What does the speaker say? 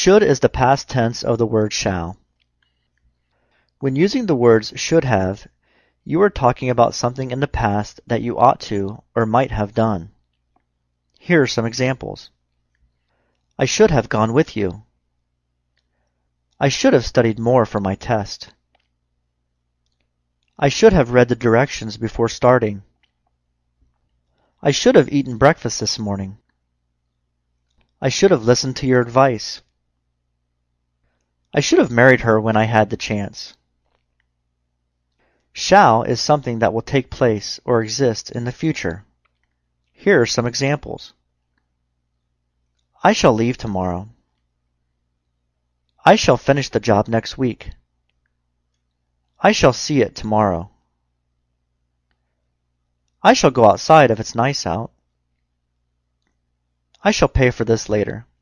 Should is the past tense of the word shall. When using the words should have, you are talking about something in the past that you ought to or might have done. Here are some examples. I should have gone with you. I should have studied more for my test. I should have read the directions before starting. I should have eaten breakfast this morning. I should have listened to your advice. I should have married her when I had the chance. Shall is something that will take place or exist in the future. Here are some examples. I shall leave tomorrow. I shall finish the job next week. I shall see it tomorrow. I shall go outside if it's nice out. I shall pay for this later.